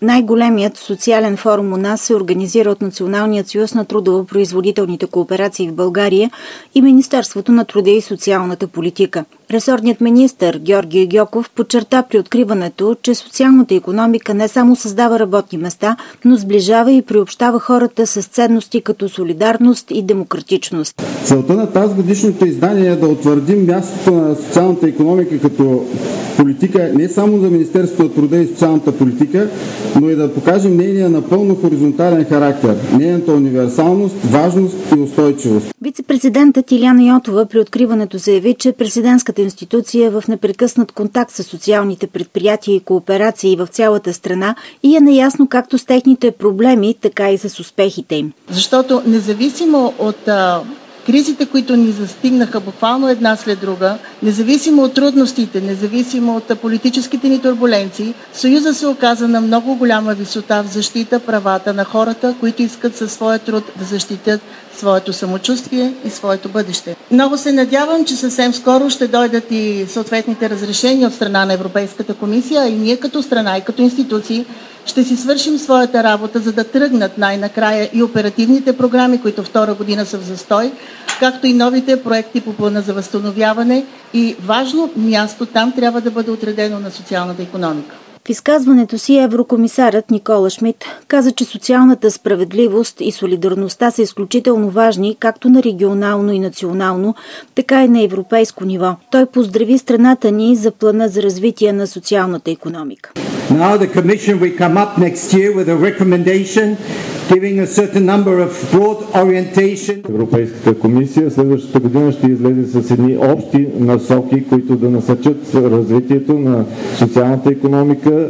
Най-големият социален форум у нас се организира от Националният съюз на трудово-производителните кооперации в България и Министерството на труда и социалната политика. Ресорният министър Георги Гьоков подчерта при откриването, че социалната икономика не само създава работни места, но сближава и приобщава хората с ценности като солидарност и демократичност. Целта на тази годишното издание е да утвърдим мястото на социалната икономика като политика не само за Министерството на труда и социалната политика, но и да покажем нейния напълно хоризонтален характер, нейната универсалност, важност и устойчивост. Вице-президентът Илияна Йотова при откриването заяви, че президентската институция е в непрекъснат контакт с социалните предприятия и кооперации в цялата страна и е наясно както с техните проблеми, така и с успехите им. Защото независимо от кризите, които ни застигнаха буквално една след друга, независимо от трудностите, независимо от политическите ни турбуленции, Съюза се оказа на много голяма висота в защита правата на хората, които искат със своя труд да защитят своето самочувствие и своето бъдеще. Много се надявам, че съвсем скоро ще дойдат и съответните разрешения от страна на Европейската комисия, и ние като страна и като институции ще си свършим своята работа, за да тръгнат най-накрая и оперативните програми, които втора година са в застой, както и новите проекти по плана за възстановяване, и важно място там трябва да бъде отредено на социалната икономика. В изказването си еврокомисарът Никола Шмидт каза, че социалната справедливост и солидарността са изключително важни както на регионално и национално, така и на европейско ниво. Той поздрави страната ни за плана за развитие на социалната икономика. Now the Commission will come up next year with a recommendation giving a certain number of broad orientation. Европейската комисия следващата година ще излезе с едни общи насоки, които да насърчат развитието на социалната икономика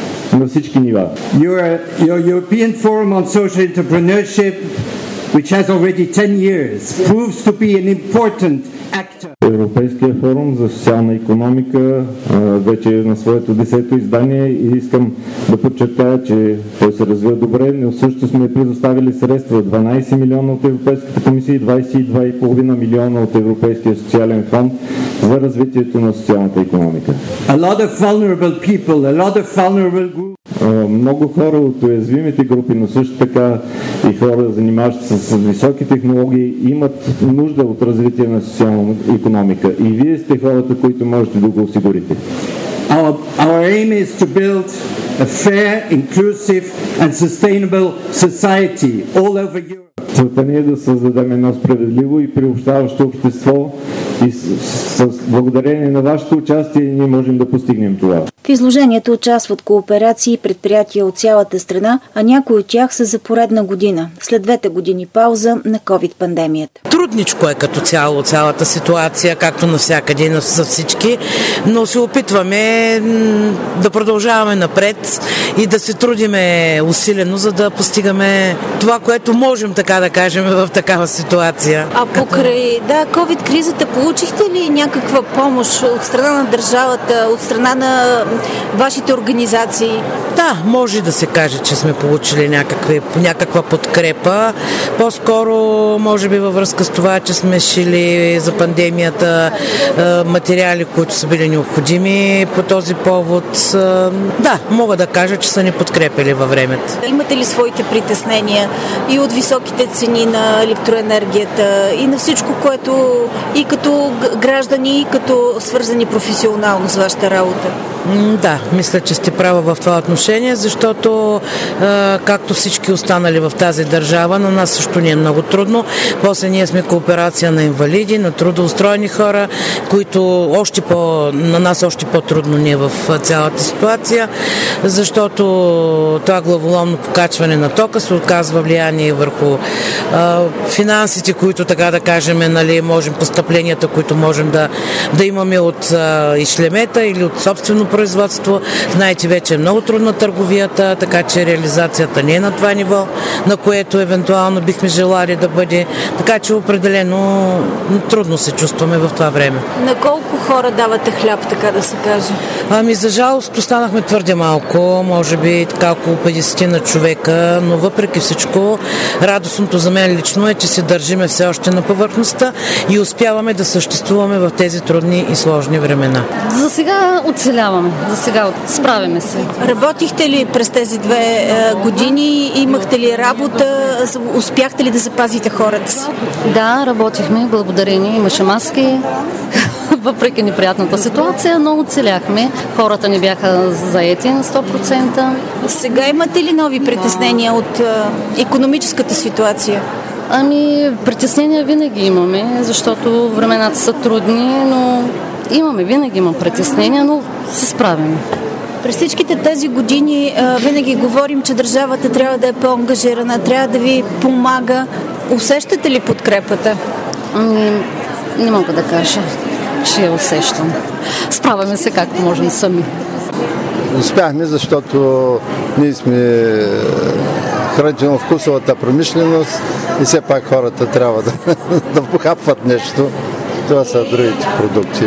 на всички нива. Your European Forum on Social Entrepreneurship, which has already 10 years, proves to be an important actor. Европейския форум за социална икономика вече е на своето 10-то издание и искам да подчертая, че той се развива добре. Ние също сме предоставили средства 12 милиона от Европейската комисия и 22,5 милиона от Европейския социален фонд за развитието на социалната икономика. A lot of vulnerable people, a lot of vulnerable groups. Много хора от уязвимите групи, но също така и хора, занимаващи се с високи технологии, имат нужда от развитие на социална икономика. И вие сте хората, които можете да го осигурите. Our aim is to build a fair, inclusive and sustainable society all over Europe. Целта ни е да създадем едно справедливо и приобщаващо общество и с благодарение на вашето участие ние можем да постигнем това. В изложението участват кооперации и предприятия от цялата страна, а някои от тях са за поредна година, след 2 години пауза на COVID-пандемията. Трудничко е като цяло цялата ситуация, както навсякъде за всички, но се опитваме да продължаваме напред и да се трудиме усилено, за да постигаме това, което можем, така да кажем, в такава ситуация. А покрай COVID-кризата получихте ли някаква помощ от страна на държавата, от страна на вашите организации? Да, може да се каже, че сме получили някаква подкрепа. По-скоро, може би във връзка с това, че сме шили за пандемията материали, които са били необходими по този повод. Да, мога да кажа, че са ни подкрепили във времето. Имате ли своите притеснения и от високите цени на електроенергията и на всичко, което и като граждани, и като свързани професионално с вашата работа? Да, мисля, че сте права в това отношение, защото както всички останали в тази държава, на нас също ни е много трудно. После ние сме кооперация на инвалиди, на трудоустроени хора, които на нас още по-трудно ни е в цялата ситуация, защото това главоломно покачване на тока се оказва влияние върху финансите, които, така да кажем, можем, постъпленията, които можем да имаме от ишлемета или от собствено производство. Знаете, вече е много трудна търговията, така че реализацията не е на това ниво, на което евентуално бихме желали да бъде. Така че определено трудно се чувстваме в това време. На колко хора давате хляб, така да се каже? За жалост останахме твърде малко, може би така около 50 на човека, но въпреки всичко радостното Най-важното за мен лично е, че се държиме все още на повърхността и успяваме да съществуваме в тези трудни и сложни времена. За сега оцеляваме, справяме се. Работихте ли през тези 2 години? Имахте ли работа? Успяхте ли да запазите хората си? Да, работихме, благодарение. Имаше маски, въпреки неприятната ситуация, но оцеляхме. Хората не бяха заети на 100%. Сега имате ли нови притеснения от икономическата ситуация? Притеснения винаги имаме, защото времената са трудни, но винаги има притеснения, но се справяме. През всичките тези години винаги говорим, че държавата трябва да е по-ангажирана, трябва да ви помага. Усещате ли подкрепата? Не мога да кажа, че я усещам. Справяме се както можем сами. Успяхме, защото ние сме хранително-вкусовата промишленост и все пак хората трябва да похапват нещо. Това са другите продукти.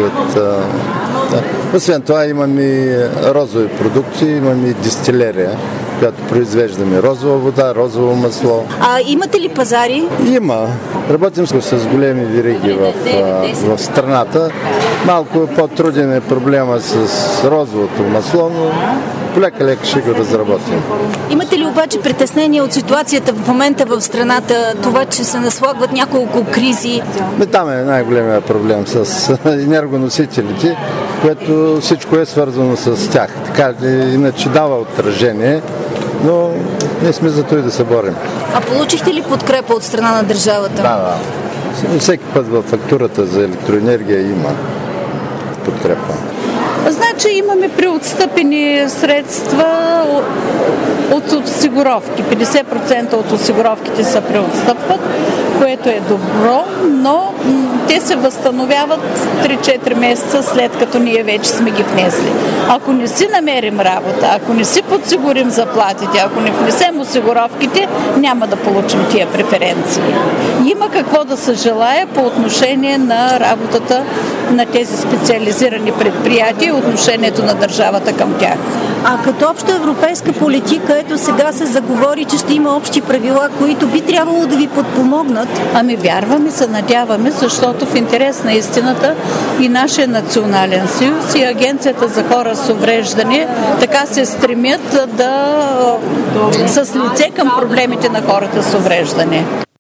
Освен това имаме и розови продукти, имаме и дистилерия, която произвеждаме розова вода, розово масло. Имате ли пазари? Има. Работим с големи вериги в страната. Малко по-труден е проблема с розовото масло, но полека-лека ще го разработим. Имате ли обаче притеснение от ситуацията в момента в страната, това, че се наслагват няколко кризи? Там е най-големия проблем с енергоносителите, което всичко е свързано с тях. Така иначе дава отражение, но ние сме за това и да се борим. Получихте ли подкрепа от страна на държавата? Да. Всеки път във фактурата за електроенергия има подкрепа. Значи имаме преотстъпени средства от осигуровки. 50% от осигуровките се преотстъпват, което е добро, но те се възстановяват 3-4 месеца след като ние вече сме ги внесли. Ако не си намерим работа, ако не си подсигурим заплатите, ако не внесем осигуровките, няма да получим тия преференции. Има какво да се желае по отношение на работата на тези специализирани предприятия и отношението на държавата към тях. Като обща европейска политика, ето сега се заговори, че ще има общи правила, които би трябвало да ви подпомогнат. Вярваме, се надяваме, защото в интерес на истината и нашия национален съюз и Агенцията за хора с увреждане така се стремят с лице към проблемите на хората с увреждане.